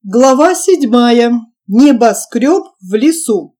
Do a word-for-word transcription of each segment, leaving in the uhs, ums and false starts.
Глава седьмая. Небоскреб в лесу.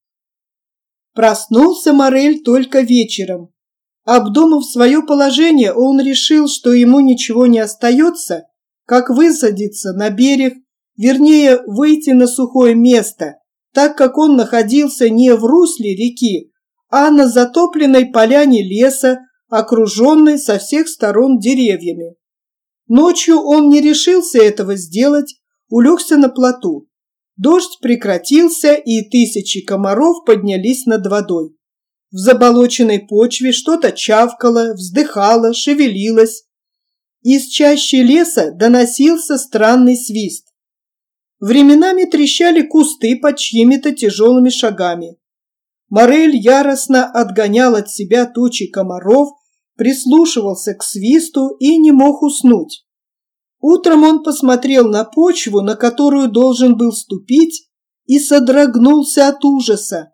Проснулся Моррель только вечером. Обдумав свое положение, он решил, что ему ничего не остается, как высадиться на берег, вернее, выйти на сухое место, так как он находился не в русле реки, а на затопленной поляне леса, окруженной со всех сторон деревьями. Ночью он не решился этого сделать, улегся на плоту. Дождь прекратился, и тысячи комаров поднялись над водой. В заболоченной почве что-то чавкало, вздыхало, шевелилось. Из чащи леса доносился странный свист. Временами трещали кусты под чьими-то тяжелыми шагами. Моррель яростно отгонял от себя тучи комаров, прислушивался к свисту и не мог уснуть. Утром он посмотрел на почву, на которую должен был ступить, и содрогнулся от ужаса.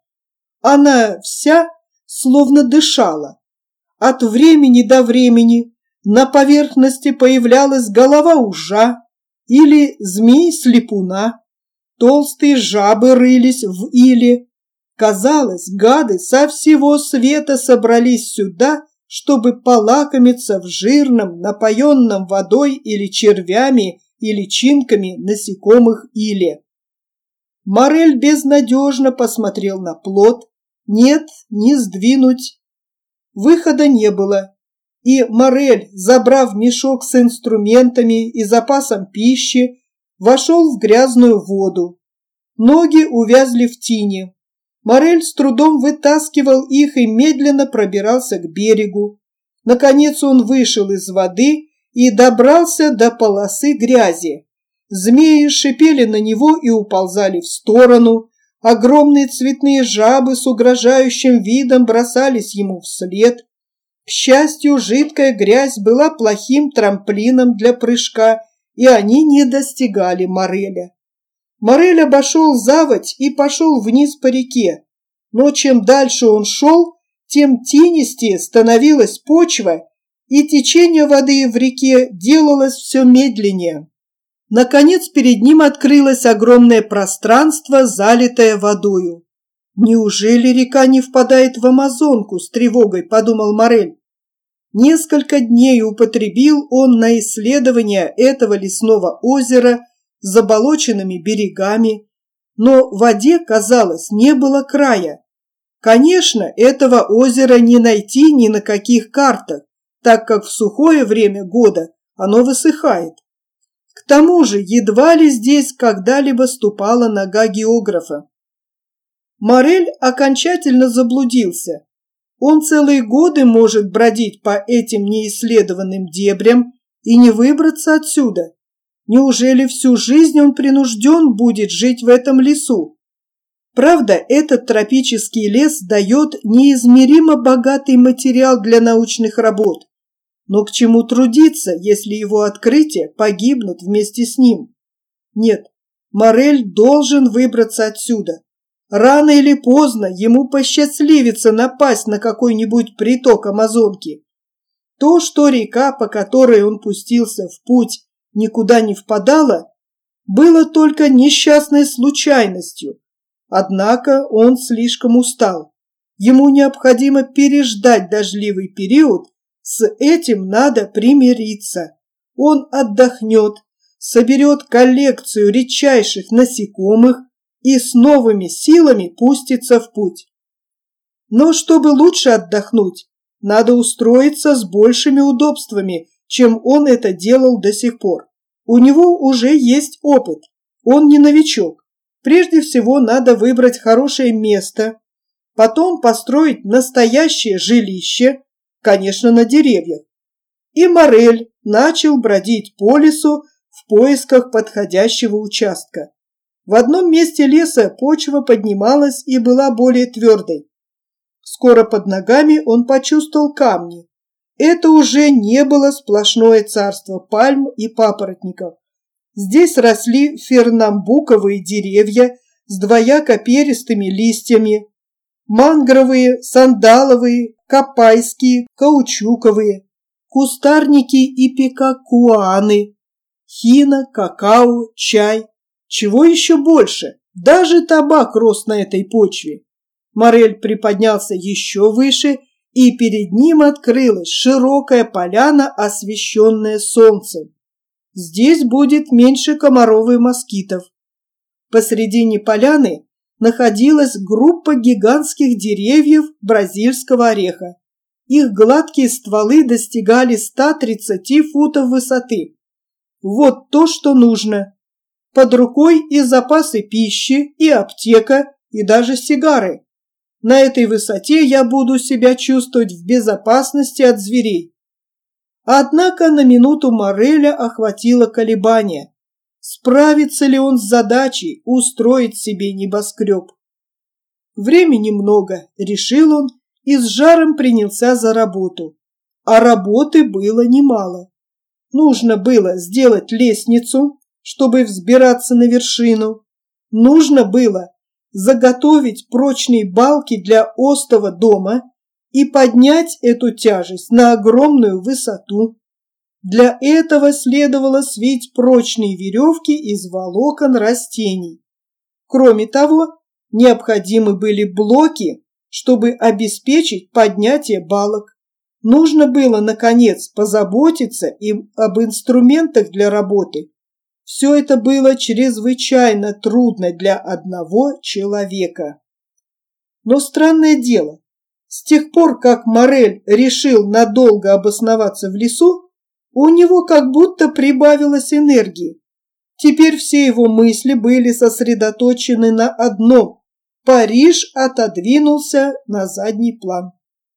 Она вся словно дышала. От времени до времени на поверхности появлялась голова ужа или змей-слепуна. Толстые жабы рылись в иле. Казалось, гады со всего света собрались сюда, чтобы полакомиться в жирном, напоенном водой или червями и личинками насекомых иле. Моррель безнадежно посмотрел на плот. Нет, не сдвинуть. Выхода не было, и Моррель, забрав мешок с инструментами и запасом пищи, вошел в грязную воду. Ноги увязли в тине. Моррель с трудом вытаскивал их и медленно пробирался к берегу. Наконец он вышел из воды и добрался до полосы грязи. Змеи шипели на него и уползали в сторону. Огромные цветные жабы с угрожающим видом бросались ему вслед. К счастью, жидкая грязь была плохим трамплином для прыжка, и они не достигали Морреля. Моррель обошел заводь и пошел вниз по реке, но чем дальше он шел, тем тинистее становилась почва, и течение воды в реке делалось все медленнее. Наконец перед ним открылось огромное пространство, залитое водою. «Неужели река не впадает в Амазонку?» – с тревогой подумал Моррель. Несколько дней употребил он на исследование этого лесного озера с заболоченными берегами, но в воде, казалось, не было края. Конечно, этого озера не найти ни на каких картах, так как в сухое время года оно высыхает. К тому же едва ли здесь когда-либо ступала нога географа. Моррель окончательно заблудился. Он целые годы может бродить по этим неисследованным дебрям и не выбраться отсюда. Неужели всю жизнь он принужден будет жить в этом лесу? Правда, этот тропический лес дает неизмеримо богатый материал для научных работ. Но к чему трудиться, если его открытия погибнут вместе с ним? Нет, Моррель должен выбраться отсюда. Рано или поздно ему посчастливится напасть на какой-нибудь приток Амазонки. То, что река, по которой он пустился в путь, никуда не впадала, было только несчастной случайностью. Однако он слишком устал. Ему необходимо переждать дождливый период, с этим надо примириться. Он отдохнет, соберет коллекцию редчайших насекомых и с новыми силами пустится в путь. Но чтобы лучше отдохнуть, надо устроиться с большими удобствами, чем он это делал до сих пор. У него уже есть опыт, он не новичок. Прежде всего надо выбрать хорошее место, потом построить настоящее жилище, конечно, на деревьях. И Моррель начал бродить по лесу в поисках подходящего участка. В одном месте леса почва поднималась и была более твердой. Скоро под ногами он почувствовал камни. Это уже не было сплошное царство пальм и папоротников. Здесь росли фернамбуковые деревья с двояко перистыми листьями, мангровые, сандаловые, капайские, каучуковые, кустарники и пикакуаны, хина, какао, чай. Чего еще больше? Даже табак рос на этой почве. Моррель приподнялся еще выше, и перед ним открылась широкая поляна, освещенная солнцем. Здесь будет меньше комаров и москитов. Посредине поляны находилась группа гигантских деревьев бразильского ореха. Их гладкие стволы достигали ста тридцати футов высоты. Вот то, что нужно. Под рукой и запасы пищи, и аптека, и даже сигары. На этой высоте я буду себя чувствовать в безопасности от зверей. Однако на минуту Морреля охватило колебание. Справится ли он с задачей устроить себе небоскреб? Времени много, решил он, и с жаром принялся за работу. А работы было немало. Нужно было сделать лестницу, чтобы взбираться на вершину. Нужно было заготовить прочные балки для остова дома и поднять эту тяжесть на огромную высоту. Для этого следовало свить прочные веревки из волокон растений. Кроме того, необходимы были блоки, чтобы обеспечить поднятие балок. Нужно было, наконец, позаботиться и об инструментах для работы. Все это было чрезвычайно трудно для одного человека. Но странное дело, с тех пор, как Моррель решил надолго обосноваться в лесу, у него как будто прибавилось энергии. Теперь все его мысли были сосредоточены на одном. Париж отодвинулся на задний план.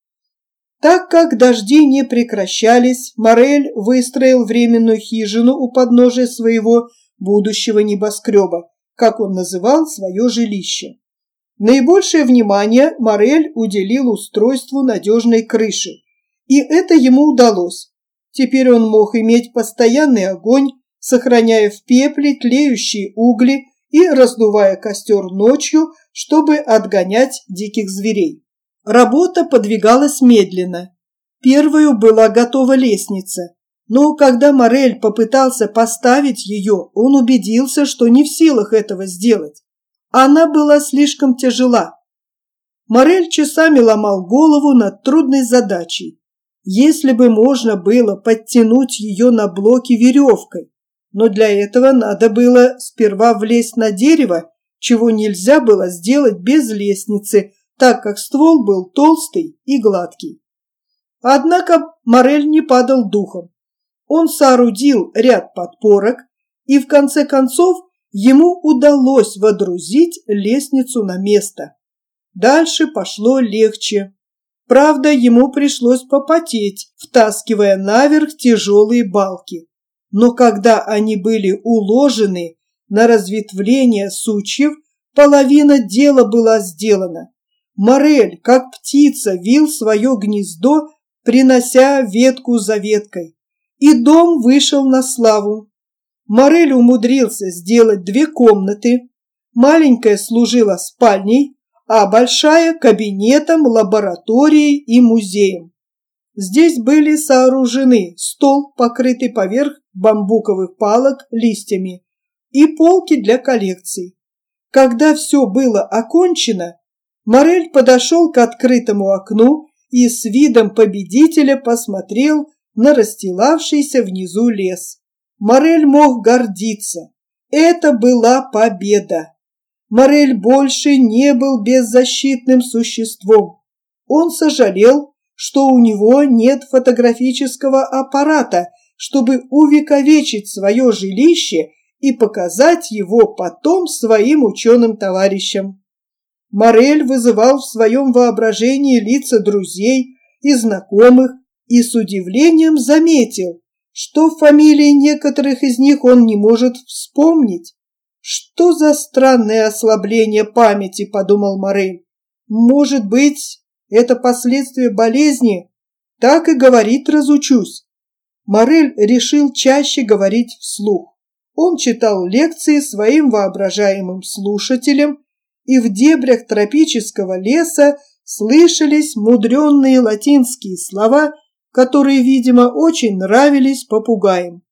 Так как дожди не прекращались, Моррель выстроил временную хижину у подножия своего будущего небоскреба, как он называл свое жилище. Наибольшее внимание Моррель уделил устройству надежной крыши, и это ему удалось. Теперь он мог иметь постоянный огонь, сохраняя в пепле тлеющие угли и раздувая костер ночью, чтобы отгонять диких зверей. Работа подвигалась медленно. Первою была готова лестница, но когда Моррель попытался поставить ее, он убедился, что не в силах этого сделать. Она была слишком тяжела. Моррель часами ломал голову над трудной задачей. Если бы можно было подтянуть ее на блоки веревкой, но для этого надо было сперва влезть на дерево, чего нельзя было сделать без лестницы, так как ствол был толстый и гладкий. Однако Моррель не падал духом. Он соорудил ряд подпорок, и в конце концов ему удалось водрузить лестницу на место. Дальше пошло легче. Правда, ему пришлось попотеть, втаскивая наверх тяжелые балки. Но когда они были уложены на разветвление сучьев, половина дела была сделана. Моррель, как птица, вил свое гнездо, принося ветку за веткой. И дом вышел на славу. Моррель умудрился сделать две комнаты. Маленькая служила спальней, а большая – кабинетом, лабораторией и музеем. Здесь были сооружены стол, покрытый поверх бамбуковых палок листьями, и полки для коллекций. Когда все было окончено, Моррель подошел к открытому окну и с видом победителя посмотрел на расстилавшийся внизу лес. Моррель мог гордиться. Это была победа. Моррель больше не был беззащитным существом. Он сожалел, что у него нет фотографического аппарата, чтобы увековечить свое жилище и показать его потом своим ученым товарищам. Моррель вызывал в своем воображении лица друзей и знакомых и с удивлением заметил, что фамилии некоторых из них он не может вспомнить. «Что за странное ослабление памяти?» – подумал Моррель. «Может быть, это последствия болезни? Так и говорить разучусь». Моррель решил чаще говорить вслух. Он читал лекции своим воображаемым слушателям, и в дебрях тропического леса слышались мудренные латинские слова, которые, видимо, очень нравились попугаям.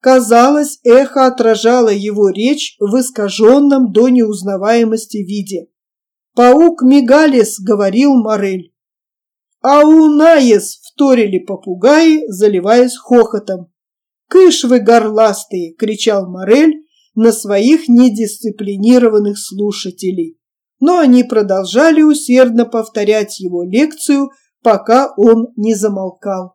Казалось, эхо отражало его речь в искаженном до неузнаваемости виде. «Паук Мигалис», — говорил Моррель. «Аунаес», — вторили попугаи, заливаясь хохотом. «Кыш вы, горластые!» — кричал Моррель на своих недисциплинированных слушателей. Но они продолжали усердно повторять его лекцию, пока он не замолкал.